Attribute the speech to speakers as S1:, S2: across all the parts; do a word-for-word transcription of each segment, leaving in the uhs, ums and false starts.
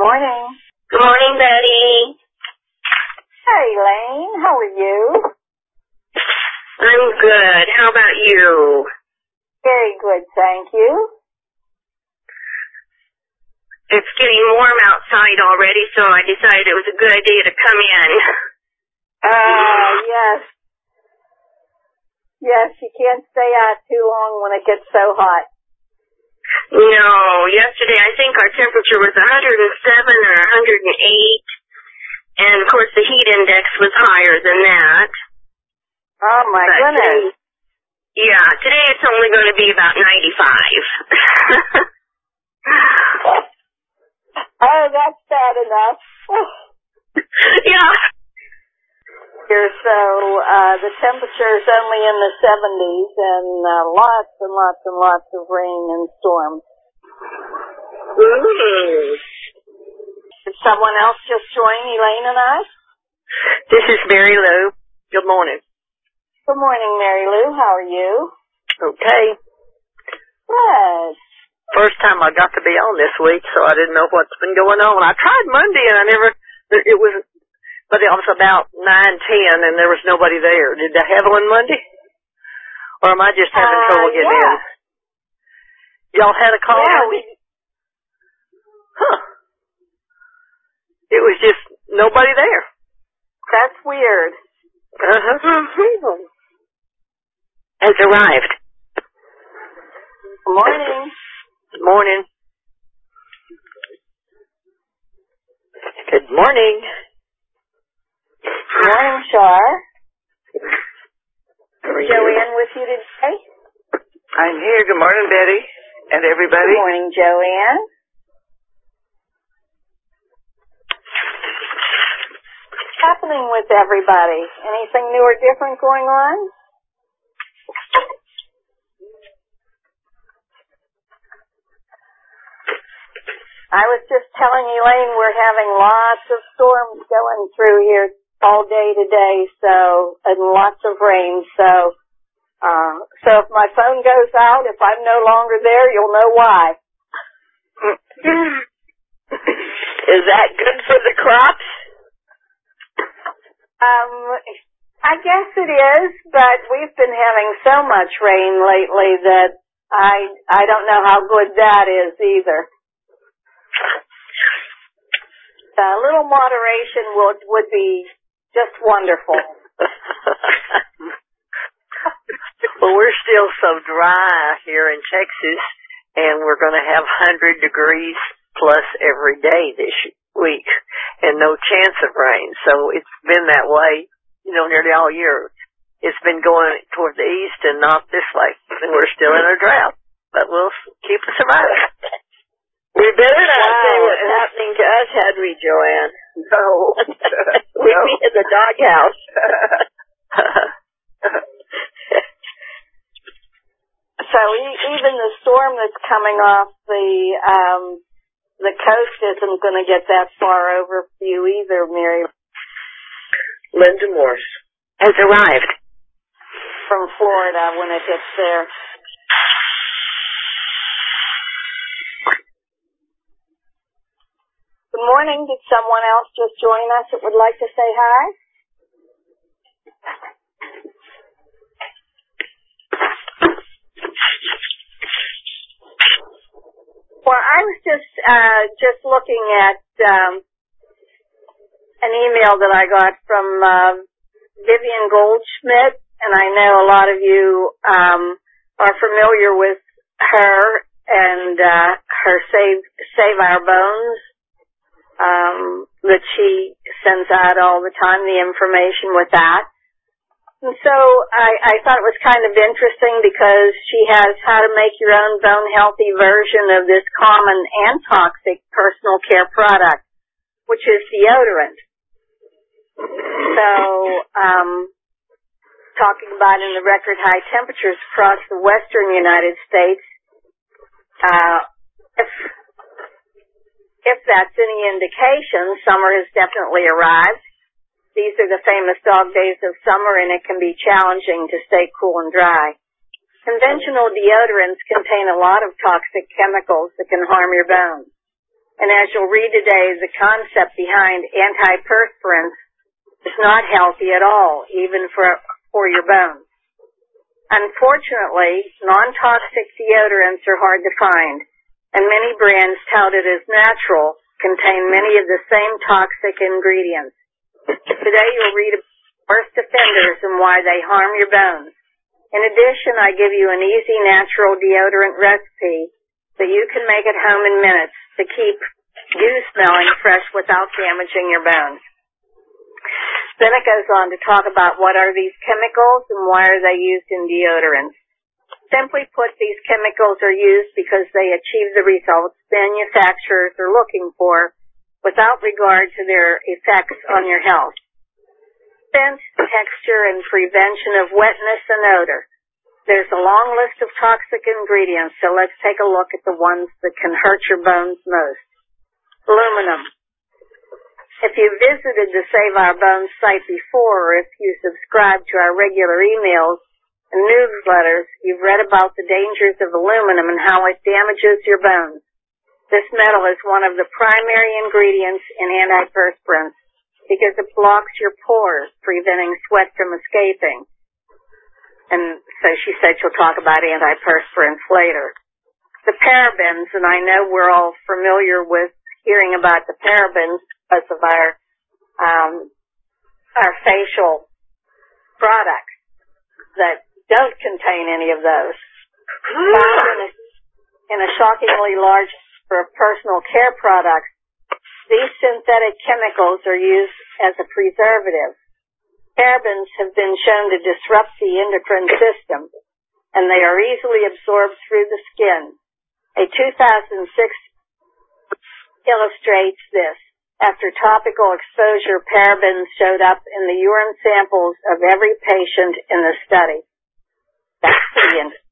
S1: morning.
S2: Good morning, Betty.
S1: Hey, Elaine. How are you?
S2: I'm good. How about you?
S1: Very good, thank you.
S2: It's getting warm outside already, so I decided it was a good idea to come in.
S1: Ah, uh, yes. Yes, you can't stay out too long when it gets so hot.
S2: No, yesterday I think our temperature was one hundred seven or one hundred eight, and of course the heat index was higher than that.
S1: Oh my
S2: but
S1: goodness.
S2: Today, yeah, today it's only going to be about ninety-five.
S1: Oh, that's bad enough.
S2: Yeah.
S1: Here, so uh, the temperature is only in the seventies, and uh, lots and lots and lots of rain and storms.
S2: Ooh.
S1: Did someone else just join Elaine and I?
S3: This is Mary Lou. Good morning.
S1: Good morning, Mary Lou. How are you?
S3: Okay.
S1: Good.
S3: First time I got to be on this week, so I didn't know what's been going on. I tried Monday, and I never, it was, but it was about nine ten, and there was nobody there. Did they have one Monday? Or am I just having
S1: uh,
S3: trouble getting
S1: yeah.
S3: in? Y'all had a call
S1: yeah,
S3: Monday?
S1: we...
S3: Huh. It was just nobody there.
S1: That's weird.
S3: Uh-huh. Has arrived.
S1: Good morning.
S3: Good morning. Good morning.
S1: Good morning, Char. Is Joanne with you today?
S3: I'm here. Good morning, Betty, and everybody.
S1: Good morning, Joanne. What's happening with everybody? Anything new or different going on? I was just telling Elaine we're having lots of storms going through here all day today, so, and lots of rain, so, uh, so if my phone goes out, if I'm no longer there, you'll know why.
S3: Is that good for the crops?
S1: Um, I guess it is, but we've been having so much rain lately that I, I don't know how good that is either. A little moderation would, would be just wonderful.
S3: Well, we're still so dry here in Texas, and we're going to have one hundred degrees plus every day this week, and no chance of rain. So it's been that way, you know, nearly all year. It's been going toward the east and not this way, and we're still in a drought. But we'll keep surviving. We better not
S1: wow.
S3: say what's happening to us, had we, Joanne?
S2: No.
S3: We'd no. be in the doghouse.
S1: So e- even the storm that's coming off the um, the coast isn't going to get that far over for you either, Mary.
S3: Linda Morse has arrived
S1: from Florida when it hits there. Good morning. Did someone else just join us that would like to say hi? Well, I was just uh, just looking at um, an email that I got from uh, Vivian Goldschmidt, and I know a lot of you um, are familiar with her and uh, her Save Save Our Bones. Um, that she sends out all the time, the information with that. And so I, I thought it was kind of interesting because she has how to make your own bone healthy version of this common and toxic personal care product, which is deodorant. So, um, talking about in the record high temperatures across the western United States, uh, if If that's any indication, summer has definitely arrived. These are the famous dog days of summer, and it can be challenging to stay cool and dry. Conventional deodorants contain a lot of toxic chemicals that can harm your bones. And as you'll read today, the concept behind antiperspirants is not healthy at all, even for, for your bones. Unfortunately, non-toxic deodorants are hard to find, and many brands touted as natural contain many of the same toxic ingredients. Today you'll read about worst offenders and why they harm your bones. In addition, I give you an easy natural deodorant recipe that you can make at home in minutes to keep you smelling fresh without damaging your bones. Then it goes on to talk about what are these chemicals and why are they used in deodorants. Simply put, these chemicals are used because they achieve the results manufacturers are looking for without regard to their effects on your health. Scent, texture, and prevention of wetness and odor. There's a long list of toxic ingredients, so let's take a look at the ones that can hurt your bones most. Aluminum. If you visited the Save Our Bones site before, or if you subscribe to our regular emails and newsletters, you've read about the dangers of aluminum and how it damages your bones. This metal is one of the primary ingredients in antiperspirants because it blocks your pores, preventing sweat from escaping. And so she said she'll talk about antiperspirants later. The parabens, and I know we're all familiar with hearing about the parabens because of our um, our facial products that don't contain any of those. Found in a, in a shockingly large number of personal care products, these synthetic chemicals are used as a preservative. Parabens have been shown to disrupt the endocrine system, and they are easily absorbed through the skin. A two thousand six illustrates this. After topical exposure, parabens showed up in the urine samples of every patient in the study. That's pretty interesting.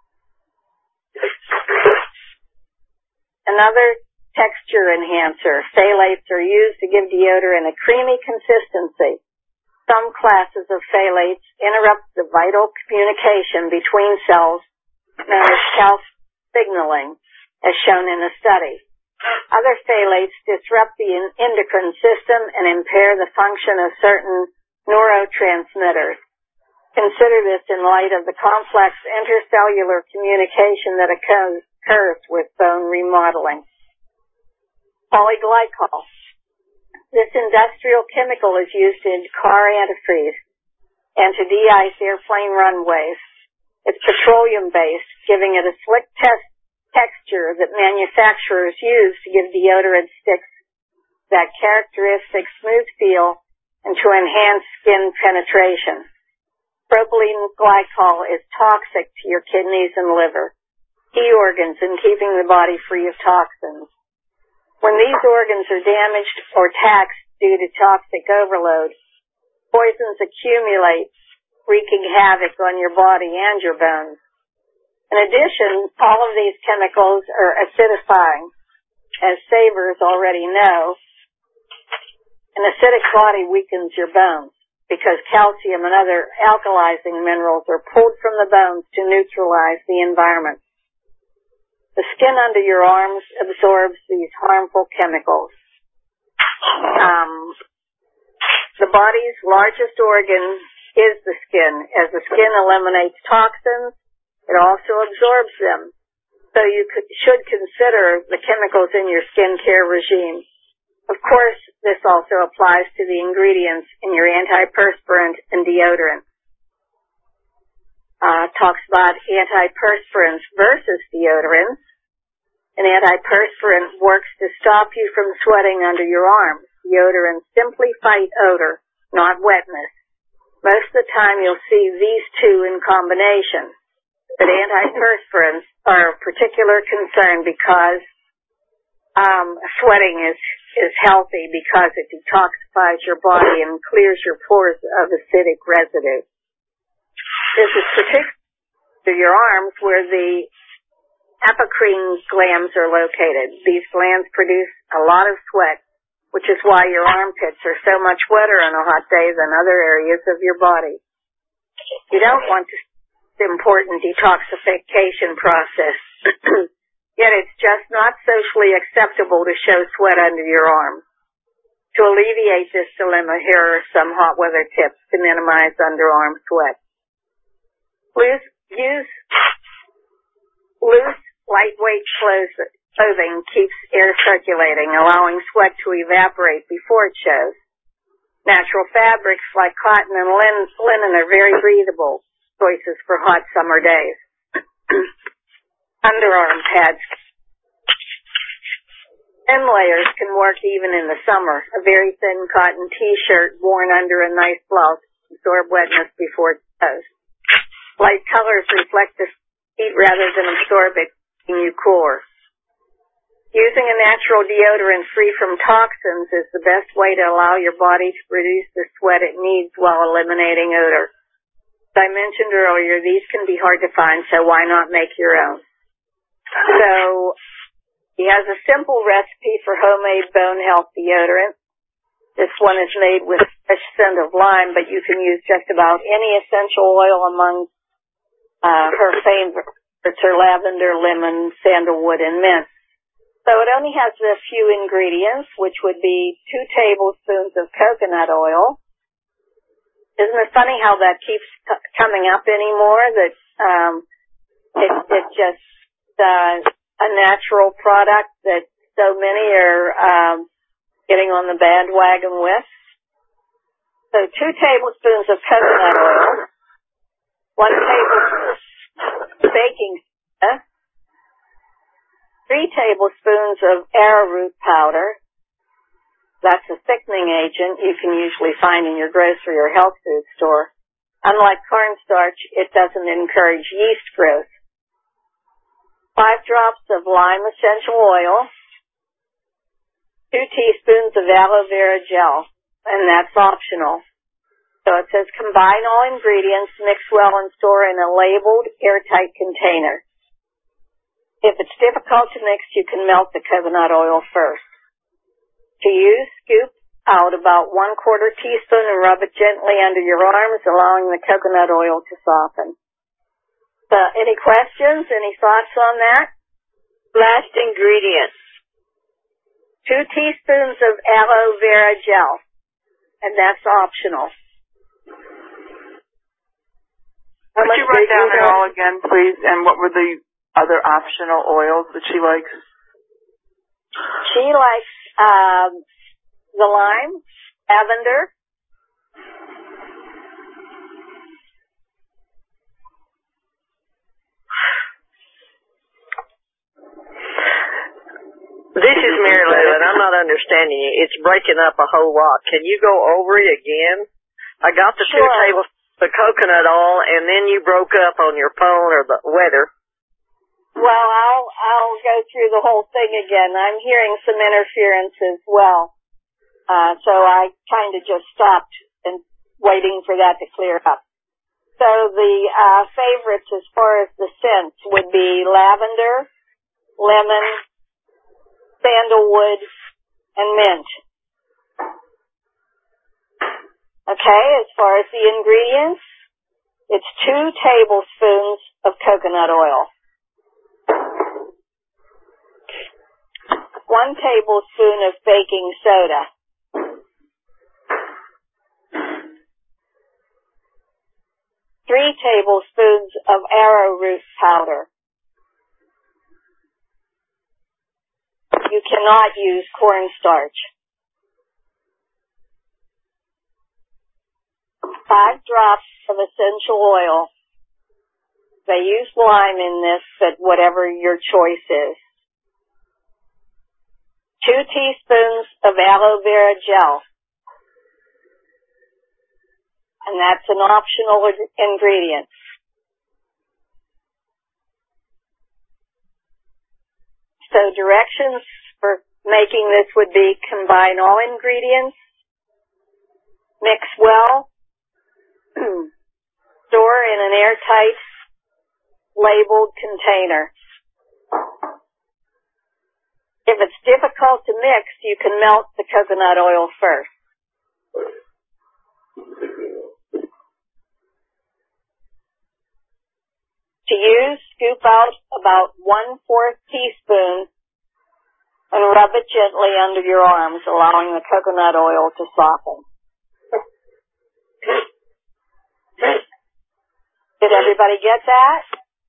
S1: Another texture enhancer. Phthalates are used to give deodorant a creamy consistency. Some classes of phthalates interrupt the vital communication between cells known as calcium signaling, as shown in the study. Other phthalates disrupt the endocrine system and impair the function of certain neurotransmitters. Consider this in light of the complex intercellular communication that occurs, occurs with bone remodeling. Polyglycol. This industrial chemical is used in car antifreeze and to de-ice airplane runways. It's petroleum-based, giving it a slick test texture that manufacturers use to give deodorant sticks that characteristic smooth feel and to enhance skin penetration. Propylene glycol is toxic to your kidneys and liver, key organs in keeping the body free of toxins. When these organs are damaged or taxed due to toxic overload, poisons accumulate, wreaking havoc on your body and your bones. In addition, all of these chemicals are acidifying. As savers already know, an acidic body weakens your bones because calcium and other alkalizing minerals are pulled from the bones to neutralize the environment. The skin under your arms absorbs these harmful chemicals. Um, the body's largest organ is the skin. As the skin eliminates toxins, it also absorbs them. So you could, should consider the chemicals in your skincare regime. Of course, this also applies to the ingredients in your antiperspirant and deodorant. Uh, talks about antiperspirants versus deodorants. An antiperspirant works to stop you from sweating under your arms. Deodorants simply fight odor, not wetness. Most of the time you'll see these two in combination. But antiperspirants are of particular concern because um, sweating is, is healthy because it detoxifies your body and clears your pores of acidic residue. This is particular to your arms where the apocrine glands are located. These glands produce a lot of sweat, which is why your armpits are so much wetter on a hot day than other areas of your body. You don't want to the important detoxification process. yet it's just not socially acceptable to show sweat under your arms. To alleviate this dilemma, here are some hot weather tips to minimize underarm sweat. Loose, use loose, lightweight clothing keeps air circulating, allowing sweat to evaporate before it shows. Natural fabrics like cotton and linen are very breathable choices for hot summer days. Underarm pads. Thin layers can work even in the summer. A very thin cotton t-shirt worn under a nice blouse absorb wetness before it shows. Light colors reflect the heat rather than absorb it, making you cooler. Using a natural deodorant free from toxins is the best way to allow your body to produce the sweat it needs while eliminating odor. As I mentioned earlier, these can be hard to find, so why not make your own? So, he has a simple recipe for homemade bone health deodorant. This one is made with fresh scent of lime, but you can use just about any essential oil among uh, her favorites are lavender, lemon, sandalwood, and mint. So it only has a few ingredients, which would be two tablespoons of coconut oil. Isn't it funny how that keeps c- coming up anymore? That um, it, it just uh, a natural product that so many are um, getting on the bandwagon with. So two tablespoons of coconut oil, one tablespoon of baking soda, three tablespoons of arrowroot powder. That's a thickening agent you can usually find in your grocery or health food store. Unlike cornstarch, it doesn't encourage yeast growth. Five drops of lime essential oil, two teaspoons of aloe vera gel, and that's optional. So it says combine all ingredients, mix well, and store in a labeled airtight container. If it's difficult to mix, you can melt the coconut oil first. To use, scoop out about one quarter teaspoon and rub it gently under your arms, allowing the coconut oil to soften. So, any questions? Any thoughts on that?
S3: Last ingredient.
S1: Two teaspoons of aloe vera gel, and that's optional.
S4: Could you write down it all again, please? And what were the other optional oils that she likes?
S1: She likes um, the lime, lavender,
S3: This is Mary Lou, and I'm not understanding you. It's breaking up a whole lot. Can you go over it again? I got the
S1: Sure.
S3: two tablespoons of coconut oil, and then you broke up on your phone or the weather.
S1: Well, I'll I'll go through the whole thing again. I'm hearing some interference as well, uh, so I kind of just stopped and waiting for that to clear up. So the uh, favorites as far as the scents would be lavender, lemon, sandalwood, and mint. Okay, as far as the ingredients, it's two tablespoons of coconut oil, one tablespoon of baking soda, three tablespoons of arrowroot powder. You cannot use cornstarch. Five drops of essential oil. They use lime in this, but whatever your choice is. Two teaspoons of aloe vera gel. And that's an optional ingredient. So directions for making this would be combine all ingredients, mix well, store in an airtight labeled container. If it's difficult to mix, you can melt the coconut oil first. To use, scoop out about one-fourth teaspoon and rub it gently under your arms, allowing the coconut oil to soften. Did everybody get that?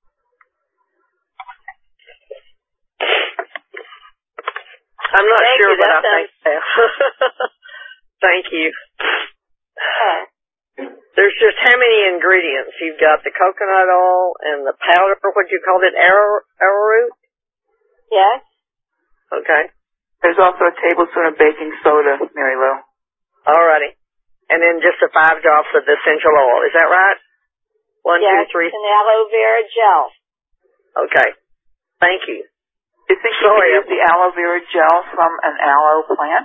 S3: I'm not
S2: Thank
S3: sure,
S2: you,
S3: but I
S2: that
S3: think so. Thank you.
S1: Okay.
S3: There's just how many ingredients? You've got the coconut oil and the powder, what do you call it, arrow, arrowroot?
S1: Yes.
S3: Okay.
S4: There's also a tablespoon of baking soda, Mary Lou.
S3: Alrighty. And then just the five drops of the essential oil. Is that right? One,
S1: yes,
S3: two, three.
S1: and aloe vera gel.
S3: Okay. Thank you.
S4: You think you
S3: Sorry,
S4: could use the aloe vera gel from an aloe plant?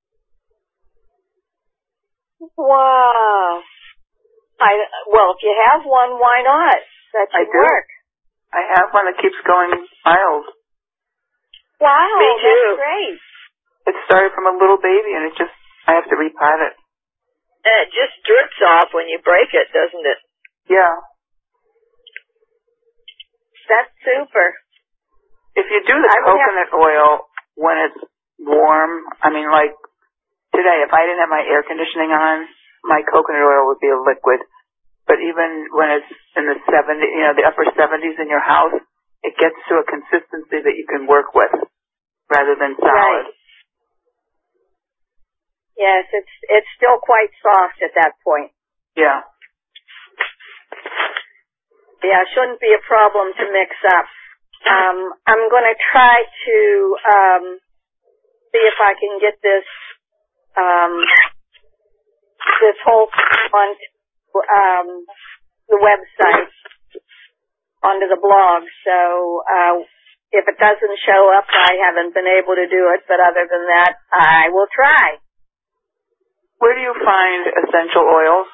S1: Wow. I, well, if you have one, why not? That should
S4: I do.
S1: work.
S4: I have one that keeps going miles.
S1: Wow,
S3: Me too.
S1: that's great.
S4: It started from a little baby, and it just, I have to repot it.
S3: And it just drips off when you break it, doesn't it?
S4: Yeah.
S1: That's super.
S4: If you do the
S1: I would
S4: coconut oil when it's warm, I mean, like today, if I didn't have my air conditioning on, my coconut oil would be a liquid. But even when it's in the seventies, you know, the upper seventies in your house, it gets to a consistency that you can work with rather than solid.
S1: Right. Yes, it's it's still quite soft at that point.
S4: Yeah.
S1: Yeah, it shouldn't be a problem to mix up. Um, I'm going to try to um, see if I can get this um, this whole on um, the website onto the blog. So uh, if it doesn't show up, I haven't been able to do it. But other than that, I will try.
S4: Where do you find essential oils?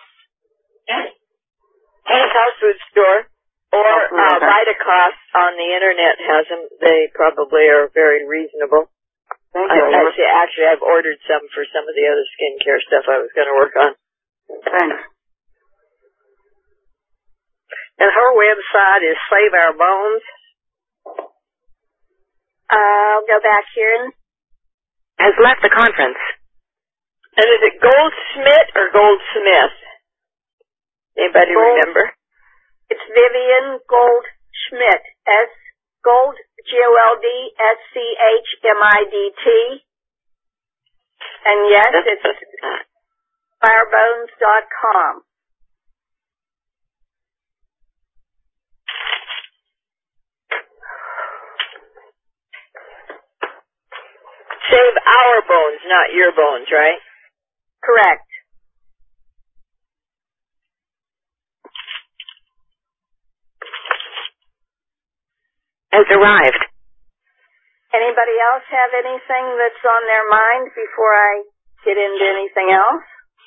S3: Health food store. Or uh, Vitacost on the internet has them. They probably are very reasonable.
S4: Thank
S3: I,
S4: you.
S3: actually, actually, I've ordered some for some of the other skincare stuff I was going to work on.
S4: Thanks.
S3: And her website is Save Our Bones.
S1: Uh, I'll go back here.
S2: Has left the conference.
S3: And is it Goldsmith or Goldsmith? Anybody
S1: Gold.
S3: remember?
S1: It's Vivian Goldschmidt. S Gold G O L D S C H M I D T. And yes, it's firebones dot com.
S3: Save our bones, not your bones, right?
S1: Correct.
S2: Has arrived.
S1: Anybody else have anything that's on their mind before I get into anything else?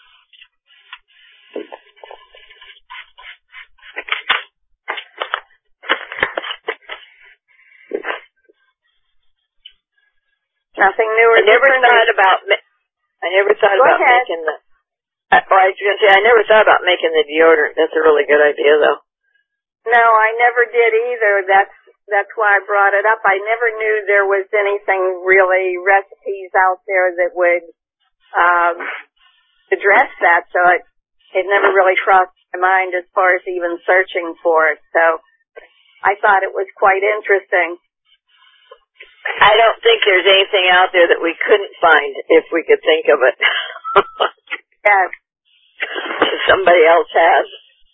S1: Nothing new or
S3: I never
S1: different?
S3: thought about. I never thought
S1: Go
S3: about
S1: ahead.
S3: making the. I, well, I was going to say I never thought about making the deodorant. That's a really good idea, though.
S1: No, I never did either. That's that's why I brought it up. I never knew there was anything really recipes out there that would um, address that. So it it never really crossed my mind as far as even searching for it. So I thought it was quite interesting.
S3: I don't think there's anything out there that we couldn't find if we could think of it.
S1: Yes.
S3: Somebody else has.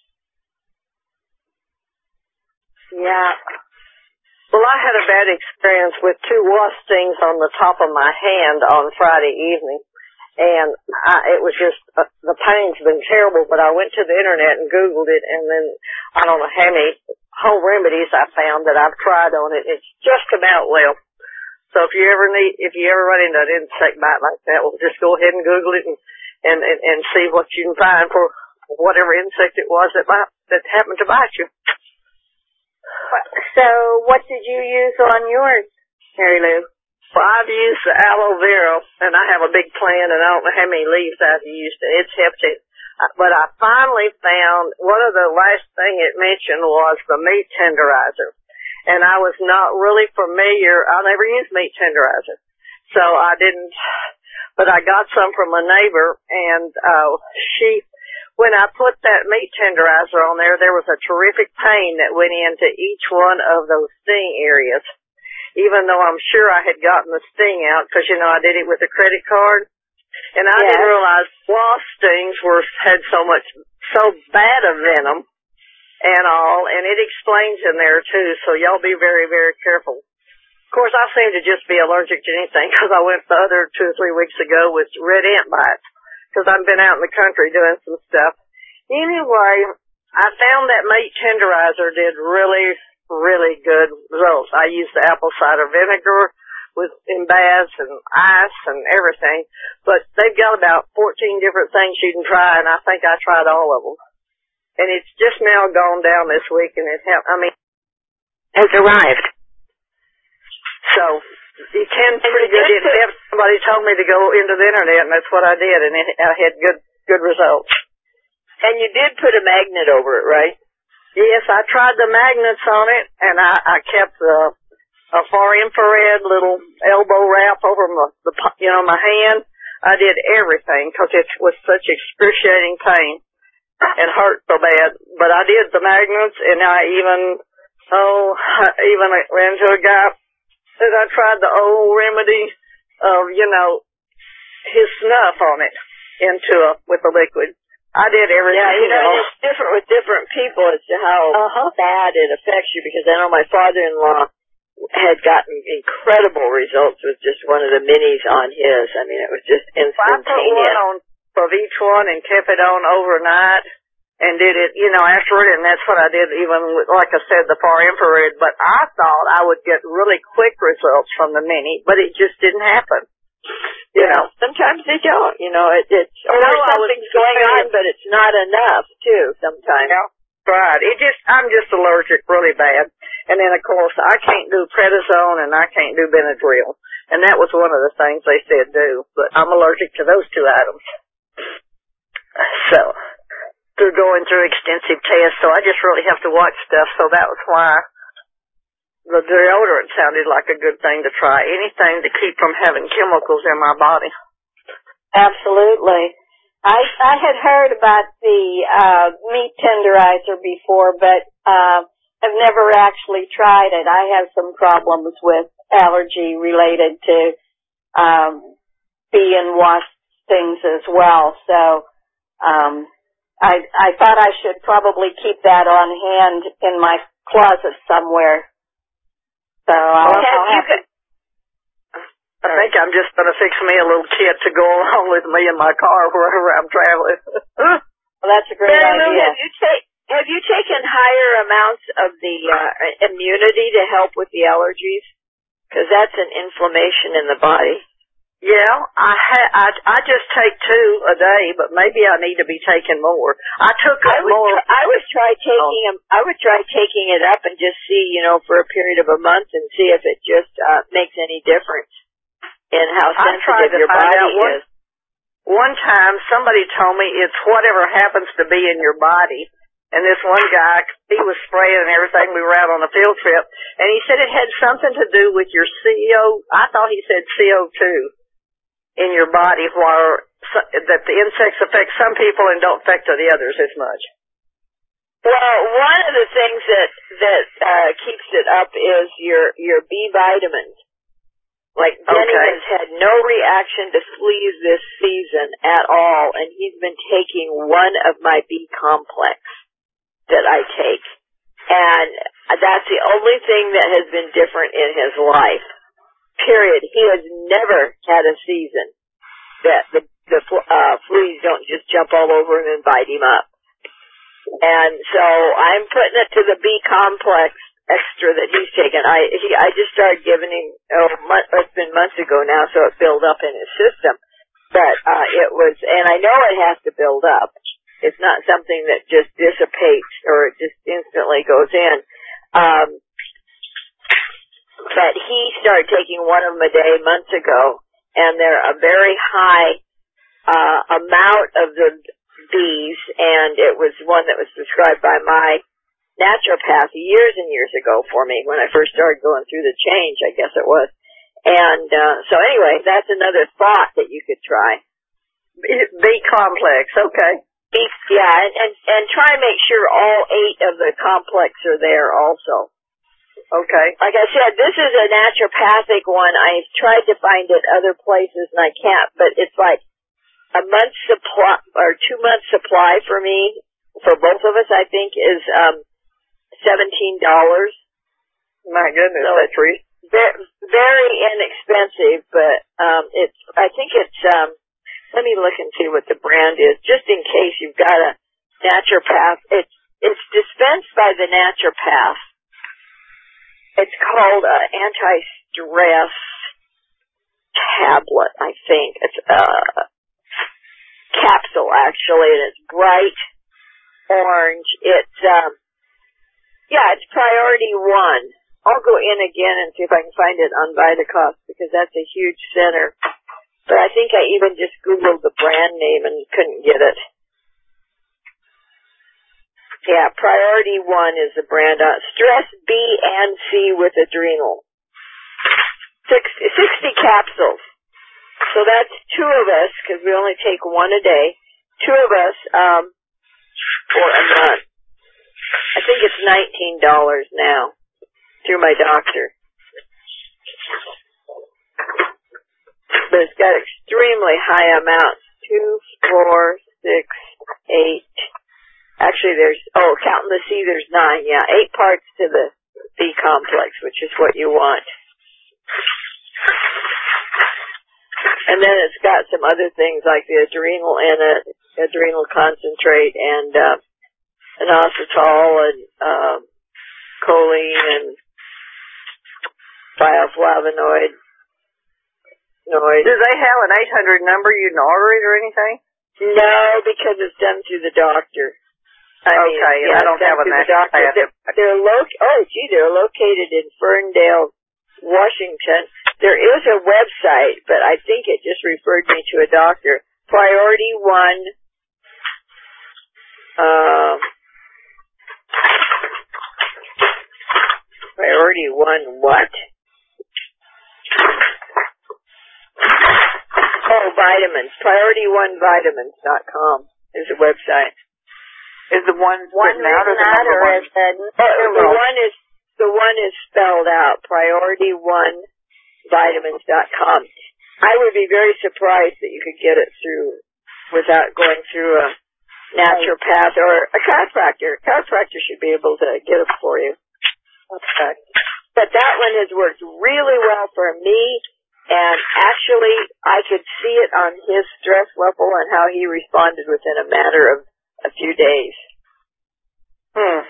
S1: Yeah.
S3: Well, I had a bad experience with two wasp stings on the top of my hand on Friday evening. And I, it was just, uh, the pain's been terrible, but I went to the internet and Googled it, and then I don't know how many home remedies I found that I've tried on it. It's just about well. So if you ever need, if you ever run into an insect bite like that, well, just go ahead and Google it and, and, and, and see what you can find for whatever insect it was that might, that happened to bite you.
S1: So what did you use on yours, Mary Lou?
S3: Well, I've used the aloe vera, and I have a big plant, and I don't know how many leaves I've used, and it's helped it. But I finally found, one of the last thing it mentioned was the meat tenderizer. and I was not really familiar. I never used meat tenderizer, so I didn't. But I got some from a neighbor, and uh, she, when I put that meat tenderizer on there, there was a terrific pain that went into each one of those sting areas. Even though I'm sure I had gotten the sting out, because you know I did it with a credit card, and I
S1: yes.
S3: didn't realize wasp stings were had so much so bad a venom. And all, and it explains in there too, so y'all be very, very careful. Of course, I seem to just be allergic to anything, because I went the other two or three weeks ago with red ant bites, because I've been out in the country doing some stuff. Anyway, I found that meat tenderizer did really, really good results. I used the apple cider vinegar with in baths and ice and everything, but they've got about fourteen different things you can try, and I think I tried all of them. And it's just now gone down this week, and it ha- I mean, has arrived. So, you can pretty good. It, somebody told me to go into the internet, and that's what I did, and it, I had good good results.
S5: And you did put a magnet over it, right?
S3: Yes, I tried the magnets on it, and I, I kept the a far infrared little elbow wrap over my, the you know, my hand. I did everything, because it was such excruciating pain. It hurt so bad, but I did the magnets, and I even, oh, I even ran to a guy that I tried the old remedy of, you know, his snuff on it into a, with the liquid. I did everything.
S5: Yeah, you know,
S3: else.
S5: it's different with different people as to how uh-huh. bad it affects you, because I know my father-in-law had gotten incredible results with just one of the minis on his. I mean, it was just instantaneous.
S3: I put one on of each one and kept it on overnight and did it, you know, afterward, and that's what I did even with, like I said, the far infrared. But I thought I would get really quick results from the mini, but it just didn't happen. You
S5: yeah,
S3: know,
S5: sometimes they don't. You know, it, it's or
S3: no,
S5: something's going on, but it's not enough too. Sometimes.
S3: Yeah, right. It just, I'm just allergic really bad, and then of course I can't do prednisone and I can't do Benadryl, and that was one of the things they said do. But I'm allergic to those two items. So, through going through extensive tests, so I just really have to watch stuff, so that was why the deodorant sounded like a good thing to try. Anything to keep from having chemicals in my body.
S1: Absolutely. I I had heard about the uh meat tenderizer before, but uh I've never actually tried it. I have some problems with allergy related to um bee and wasp stings as well, so Um, I I thought I should probably keep that on hand in my closet somewhere. So I'll,
S3: well,
S1: I'll have to.
S3: I think I'm just going to fix me a little kit to go along with me in my car wherever I'm traveling.
S1: Well, that's a great
S5: Mary Lou,
S1: idea.
S5: have you take have you taken higher amounts of the uh, immunity to help with the allergies? Because that's an inflammation in the body.
S3: Yeah, I ha- I I just take two a day, but maybe I need to be taking more. I took
S5: I would
S3: more.
S5: Try, I would try taking them. I would try taking it up and just see, you know, for a period of a month and see if it just uh, makes any difference in how sensitive your body
S3: one,
S5: is.
S3: One time, somebody told me it's whatever happens to be in your body. And this one guy, he was spraying and everything. We were out on a field trip, and he said it had something to do with your C O. I thought he said C O two in your body, where that the insects affect some people and don't affect the others as much.
S5: Well, one of the things that that uh, keeps it up is your your B vitamins. Like Denny
S3: okay.
S5: has had no reaction to fleas this season at all, and he's been taking one of my B complex that I take, and that's the only thing that has been different in his life. Period. He has never had a season that the the uh, fleas don't just jump all over him and bite him up. And so I'm putting it to the B complex extra that he's taken. I he I just started giving him. Oh, month, it's been months ago now, so it built up in his system. But uh, it was, and I know it has to build up. It's not something that just dissipates or it just instantly goes in. Um, but he started taking one of them a day months ago, and they're a very high uh, amount of the bees, and it was one that was prescribed by my naturopath years and years ago for me when I first started going through the change, I guess it was. And uh, so anyway, that's another thought that you could try.
S3: B complex, okay.
S5: B, yeah, and, and, and try and make sure all eight of the complex are there also.
S3: Okay.
S5: Like I said, this is a naturopathic one. I've tried to find it other places and I can't, but it's like a month's supply or two months supply for me, for both of us, I think, is um seventeen dollars.
S3: My goodness,
S5: so
S3: that's re-
S5: very, very inexpensive, but um it's, I think it's, um let me look and see what the brand is, just in case you've got a naturopath. It's, it's dispensed by the naturopath. It's called uh, anti-stress tablet, I think. It's a capsule, actually, and it's bright orange. It's, um, yeah, it's priority one. I'll go in again and see if I can find it on Vitacost because that's a huge center. But I think I even just Googled the brand name and couldn't get it. Yeah, priority one is the brand. Uh, stress B and C with adrenal. sixty, sixty capsules. So that's two of us, because we only take one a day. Two of us, um, for a month. I think it's nineteen dollars now through my doctor. But it's got extremely high amounts. Two, four, six, eight. Actually, there's, oh, counting the C, there's nine. Yeah, eight parts to the B complex, which is what you want. And then it's got some other things like the adrenal in it, adrenal concentrate, and uh, inositol, and um, choline, and bioflavonoid. Noise.
S3: Do they have an eight hundred number you can order it or anything?
S5: No, because it's done through the doctor. I
S3: okay,
S5: mean,
S3: and
S5: yeah,
S3: I don't have a
S5: naturopath. They're, they're lo- oh, gee, they're located in Ferndale, Washington. There is a website, but I think it just referred me to a doctor. Priority one. Um, priority one what? Oh, vitamins. priority one vitamins dot com is the website.
S4: Is the one
S1: One
S4: written out or the
S1: written out,
S4: number
S1: or
S4: one?
S1: is the,
S5: Oh, the one is the one is spelled out. priority one vitamins dot com. I would be very surprised that you could get it through without going through a naturopath or a chiropractor. A chiropractor should be able to get it for you. Okay. But that one has worked really well for me. And actually, I could see it on his stress level and how he responded within a matter of a few days.
S3: Hmm.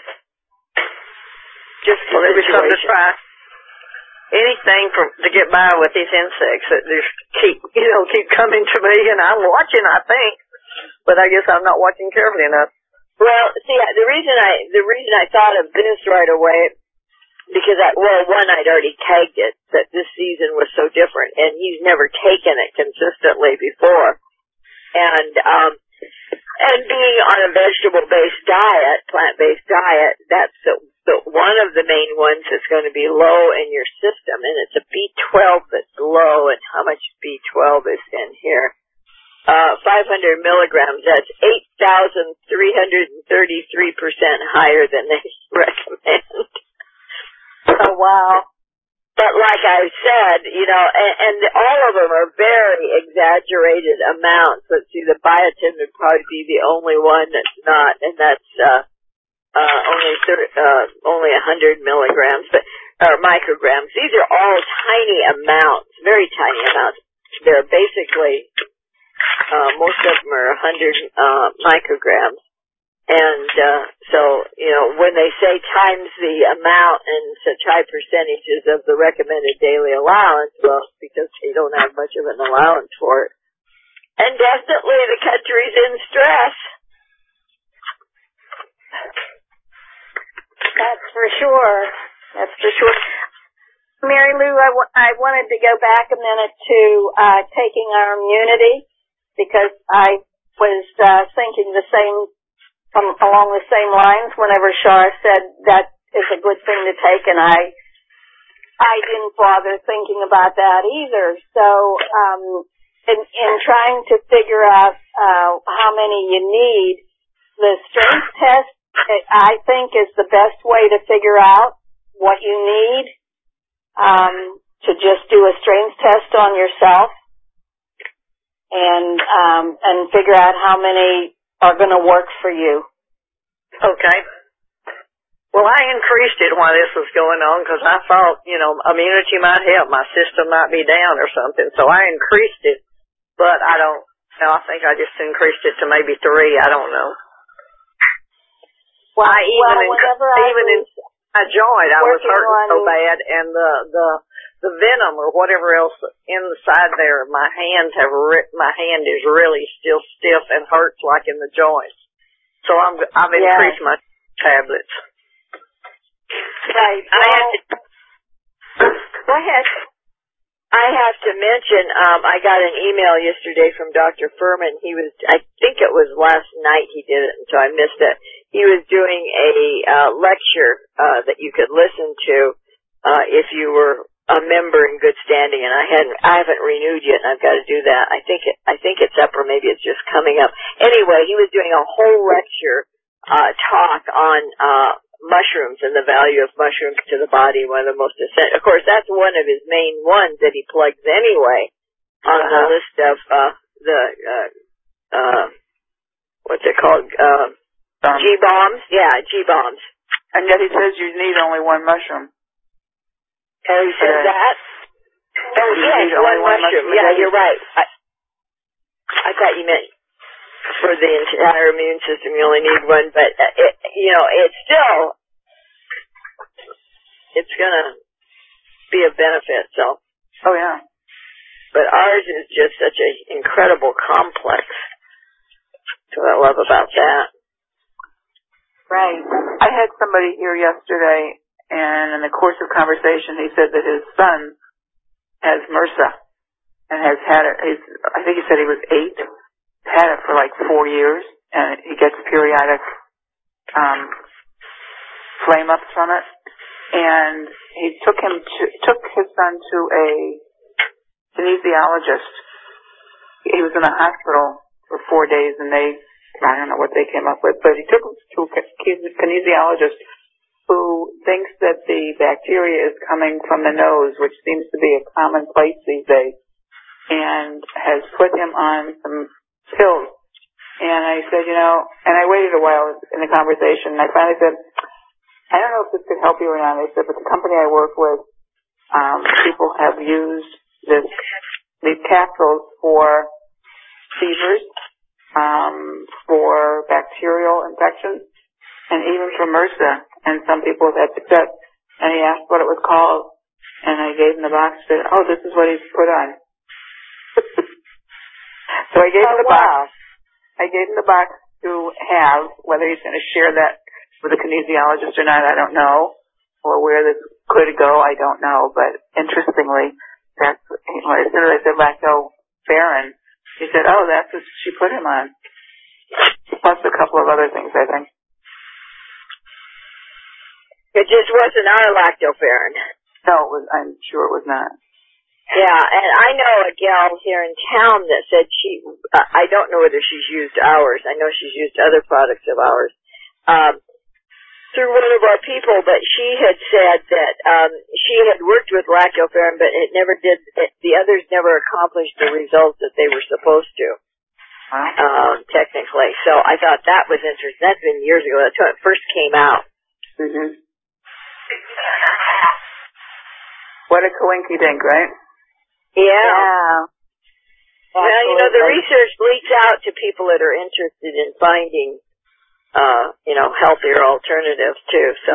S5: Just
S3: well, maybe something to try. Anything for to get by with these insects that just keep, you know, keep coming to me, and I'm watching, I think, but I guess I'm not watching carefully enough.
S5: Well, see, the reason I the reason I thought of this right away. Because, I, well, one, I'd already tagged it, that this season was so different, and he's never taken it consistently before. And, um, and being on a vegetable-based diet, plant-based diet, that's the, the, one of the main ones that's going to be low in your system, and it's a B twelve that's low, and how much B twelve is in here? Uh, five hundred milligrams, that's eight thousand three hundred thirty-three percent higher than they recommend.
S1: oh wow.
S5: But like I said, you know, and, and all of them are very exaggerated amounts. Let's see, the biotin would probably be the only one that's not, and that's uh, uh, only thir- uh, only one hundred milligrams, but or micrograms. These are all tiny amounts, very tiny amounts. They're basically uh, most of them are one hundred uh, micrograms. And, uh, so, you know, when they say times the amount and such high percentages of the recommended daily allowance, well, because they don't have much of an allowance for it. And definitely the country's in stress.
S1: That's for sure. That's for sure. Mary Lou, I, w- I wanted to go back a minute to, uh, taking our immunity because I was, uh, thinking the same um, along the same lines whenever Shar said that is a good thing to take, and I I didn't bother thinking about that either. So um, in, in trying to figure out uh, how many you need, the strength test, I think, is the best way to figure out what you need, um, to just do a strength test on yourself and um, and figure out how many are going to work for you.
S3: Okay. Well, I increased it while this was going on because I thought, you know, immunity might help. My system might be down or something. So I increased it, but I don't know. I think I just increased it to maybe three. I don't know.
S1: Well,
S3: I even,
S1: well whenever
S3: in,
S1: I
S3: even
S1: was
S3: in my joint, I was hurting
S1: on,
S3: so bad, and the, the, the venom or whatever else inside there, my hands have, ri- my hand is really still stiff and hurts like in the joints. So I'm, I've increased yeah. my tablets.
S5: Right. Well, I have to, go ahead. I have to mention, um, I got an email yesterday from Doctor Furman. He was, I think it was last night he did it, so I missed it. He was doing a uh, lecture uh, that you could listen to uh, if you were a member in good standing, and I hadn't, I haven't renewed yet, and I've got to do that. I think it, I think it's up, or maybe it's just coming up. Anyway, he was doing a whole lecture uh, talk on uh, mushrooms and the value of mushrooms to the body. One of the most essential. Of course, that's one of his main ones that he plugs anyway on uh-huh. the list of uh, the uh, uh, what's it called? Uh,
S4: um,
S5: G bombs. Yeah, G bombs.
S4: And yet he says you need only one mushroom.
S5: Oh, he says that? Oh,
S4: you
S5: yes, one, one mushroom. mushroom. Yeah, you're right. I, I thought you meant for the entire immune system you only need one, but, uh, it, you know, it's still, it's going to be a benefit, so.
S4: Oh, yeah.
S5: But ours is just such an incredible complex. That's what I love about that.
S4: Right. I had somebody here yesterday, and in the course of conversation, he said that his son has MRSA and has had it. He's, I think he said he was eight, had it for like four years, and he gets periodic um, flame-ups from it. And he took him to took his son to a kinesiologist. He was in a hospital for four days, and they I don't know what they came up with, but he took him to a kinesiologist who thinks that the bacteria is coming from the nose, which seems to be a common place these days, and has put him on some pills. And I said, you know, and I waited a while in the conversation, and I finally said, I don't know if this could help you or not. I said, but the company I work with, um, people have used this, these capsules for fevers, um, for bacterial infections, and even for MRSA. And some people have had success. And he asked what it was called, and I gave him the box and said, oh, this is what he's put on. So I gave
S5: oh,
S4: him the
S5: wow.
S4: box. I gave him the box to have. Whether he's going to share that with a kinesiologist or not, I don't know. Or where this could go, I don't know. But interestingly, that's, as soon as I said lactoferrin, he said, oh, that's what she put him on. Plus a couple of other things, I think.
S5: It just wasn't our lactoferrin.
S4: No, it was, I'm sure it was not.
S5: Yeah, and I know a gal here in town that said she, uh, I don't know whether she's used ours. I know she's used other products of ours, um, through one of our people, but she had said that, um, she had worked with lactoferrin, but it never did, it, the others never accomplished the results that they were supposed to,
S4: huh?
S5: um, technically. So I thought that was interesting. That's been years ago. That's when it first came out.
S4: Mm-hmm. What a coinky dink, right?
S5: Yeah.
S1: Yeah.
S5: Well, you know, the research leaks out to people that are interested in finding, uh, you know, healthier alternatives too, so.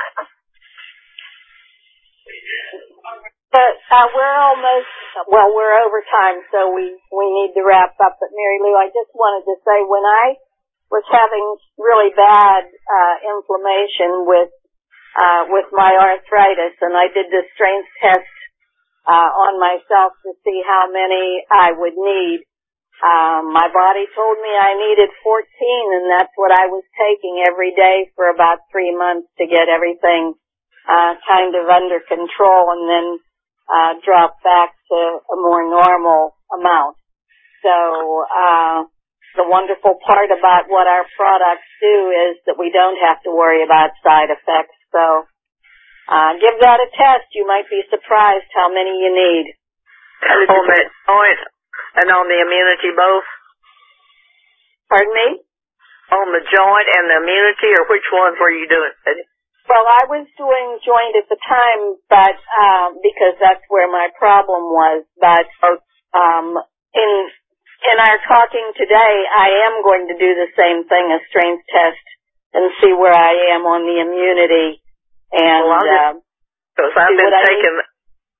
S1: But, uh, we're almost, well, we're over time, so we, we need to wrap up. But Mary Lou, I just wanted to say when I was having really bad, uh, inflammation with, uh, with my arthritis, and I did the strength test uh, on myself to see how many I would need. Um, my body told me I needed fourteen, and that's what I was taking every day for about three months to get everything uh, kind of under control, and then uh, drop back to a more normal amount. So uh, the wonderful part about what our products do is that we don't have to worry about side effects. So uh, give that a test. You might be surprised how many you need.
S3: On that joint and on the immunity both?
S1: Pardon me?
S3: On the joint and the immunity, or which ones were you doing?
S1: Well, I was doing joint at the time, but um, because that's where my problem was. But um, in in our talking today, I am going to do the same thing, a strength test, and see where I am on the immunity. And
S3: well, because uh, I've been taking.
S1: I mean?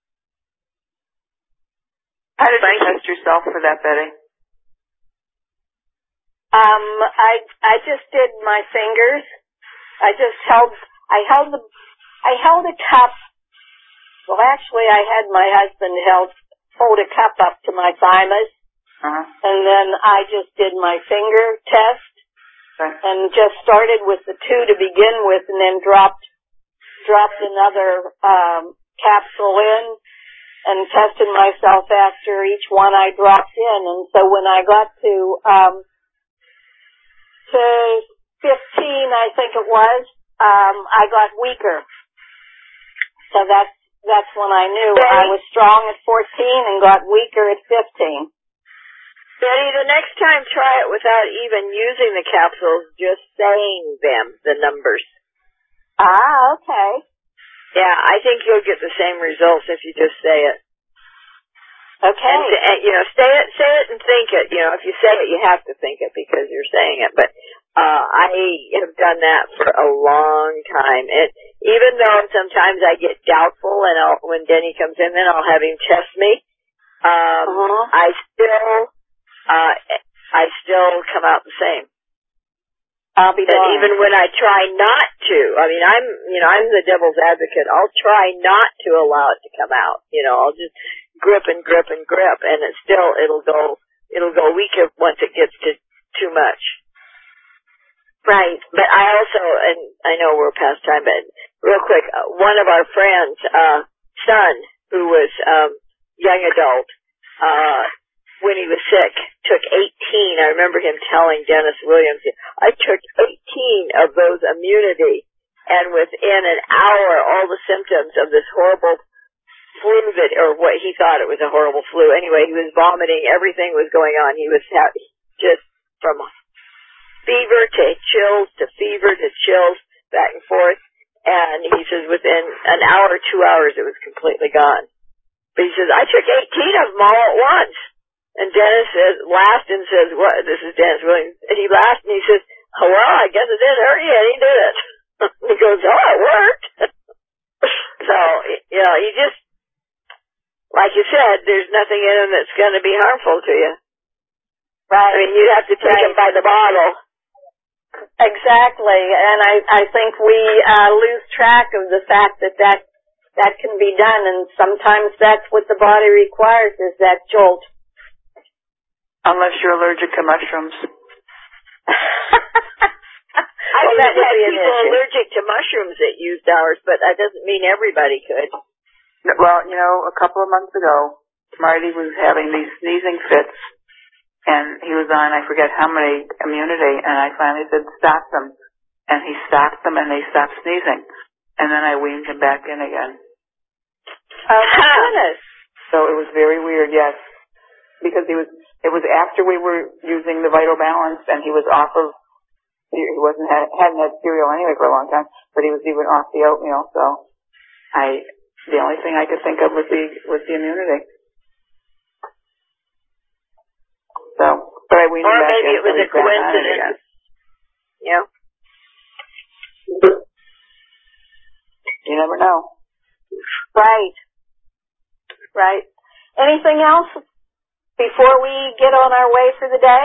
S4: How did you test yourself for that, Betty?
S1: Um, I I just did my fingers. I just held. I held the. I held a cup. Well, actually, I had my husband held hold a cup up to my thymus,
S4: uh-huh.
S1: and then I just did my finger test,
S4: okay.
S1: and just started with the two to begin with, and then dropped dropped another um, capsule in, and tested myself after each one I dropped in. And so when I got to um, to fifteen, I think it was, um, I got weaker. So that's that's when I knew
S5: Betty?
S1: I was strong at fourteen and got weaker at fifteen.
S5: Betty, the next time try it without even using the capsules, just saying them, the numbers.
S1: Ah, okay.
S5: Yeah, I think you'll get the same results if you just say it.
S1: Okay.
S5: And, and you know, say it, say it and think it. You know, if you say it, you have to think it because you're saying it. But uh I have done that for a long time. And even though sometimes I get doubtful, and I'll, when Denny comes in, then I'll have him test me. Um,
S1: uh-huh.
S5: I still, uh, I still come out the same.
S1: I'll be
S5: And
S1: darned.
S5: even when I try not to, I mean, I'm, you know, I'm the devil's advocate. I'll try not to allow it to come out. You know, I'll just grip and grip and grip, and it still, it'll go, it'll go weaker once it gets to too much.
S1: Right.
S5: But I also, and I know we're past time, but real quick, uh, one of our friends, uh, son, who was, um, young adult, uh, when he was sick, took eighteen. I remember him telling Dennis Williams, I took eighteen of those immunity, and within an hour, all the symptoms of this horrible flu that, or what he thought it was a horrible flu. Anyway, he was vomiting. Everything was going on. He was ha- just from fever to chills to fever to chills, back and forth. And he says within an hour, two hours, it was completely gone. But he says, I took eighteen of them all at once. And Dennis says, laughed and says, what? This is Dennis Williams. And he laughed and he says, oh, well, I guess it didn't hurt you. And he did it. He goes, oh, it worked. So, you know, you just, like you said, there's nothing in them that's going to be harmful to you.
S1: Right.
S5: I mean, you have to take
S1: right.
S5: them by the bottle.
S1: Exactly. And I, I think we uh, lose track of the fact that, that that can be done. And sometimes that's what the body requires, is that jolt.
S4: Unless you're allergic to mushrooms.
S5: I
S1: Well, that
S5: have
S1: would be an
S5: people
S1: issue.
S5: allergic to mushrooms that used ours, but that doesn't mean everybody could.
S4: Well, you know, a couple of months ago, Marty was having these sneezing fits, and he was on, I forget how many, immunity, and I finally said, stop them. And he stopped them, and they stopped sneezing. And then I weaned him back in again.
S1: Oh, my goodness.
S4: So it was very weird, yes. Because he was, it was after we were using the Vital Balance, and he was off of, he wasn't, hadn't had cereal anyway for a long time, but he was even off the oatmeal, so I, the only thing I could think of was the, was the immunity. So, but I weaned
S5: Or
S4: him back
S5: maybe
S4: in,
S5: it was
S4: so
S5: a
S4: he's back on it
S5: coincidence.
S4: again.
S5: Yeah.
S4: You never know.
S1: Right. Right. Anything else before we get on our way for the day?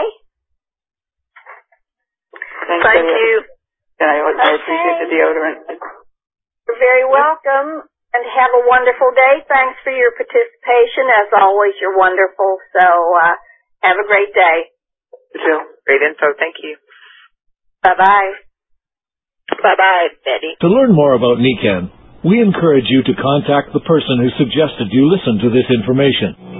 S4: Thanks,
S5: Thank
S4: Betty.
S5: you.
S4: And I, I
S1: Okay.
S4: appreciate the deodorant.
S1: You're very welcome, and have a wonderful day. Thanks for your participation. As always, you're wonderful. So uh, Have a great day.
S4: You too. Great info. Thank you.
S1: Bye-bye.
S5: Bye-bye, Betty.
S6: To learn more about Nican, we encourage you to contact the person who suggested you listen to this information.